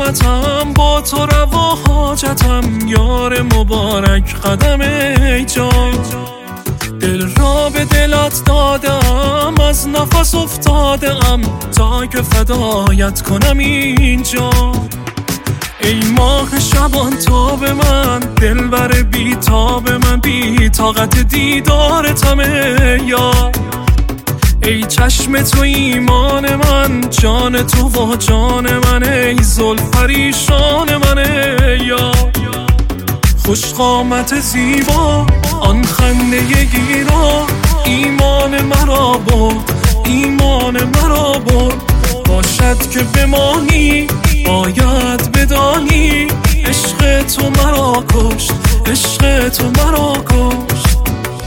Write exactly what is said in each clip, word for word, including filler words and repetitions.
قیامتم با تو روا حاجتم، یار مبارک قدم ای جان. دل را به دلت دادم، از نفس افتادم تا که فدایت کنم اینجا. ای ماه شبان تاب من، دلبر بی تاب من، بی طاقت دیدارتم یا. ای چشم تو ایمان من، جان تو و جان من، ای زلفریشان من یا. خوش قامت زیبا آن خنده گیرا، ایمان مرا برد، ایمان مرا برد. باشد که بمانی باید بدانی، عشق تو مرا کشت، عشق تو مرا کشت.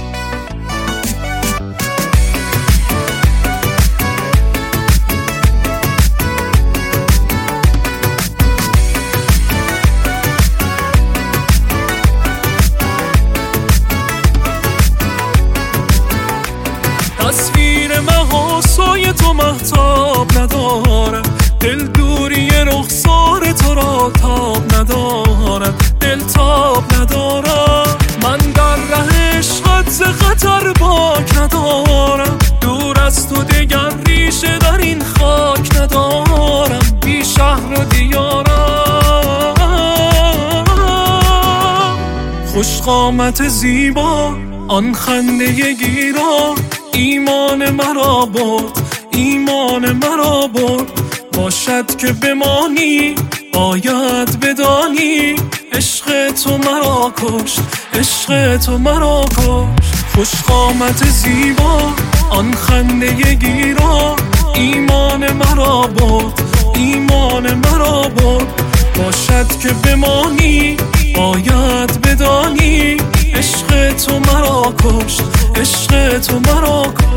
تصویر محاسای تو مهتاب ندارد، دل دوری رخسار تو را تاب ندارد، دل تاب ندارد. من در ره عشقت ز خطر باک ندارم، دور از تو دگر ریشه در این خاک ندارم، بی شهر و دیارم. خوش قامت زیبا آن خنده گیرا، ایمان مرا برد، ایمان مرا برد. باشد که بمانی باید بدانی، عشق تو مرا کشت، عشق تو مرا کشت. خوش قامت زیبا آن خنده گیرا، ایمان مرا برد، ایمان مرا برد. باشد که بمانی باید بدانی، عشق تو مرا کشت، عشق تو مرا کشت.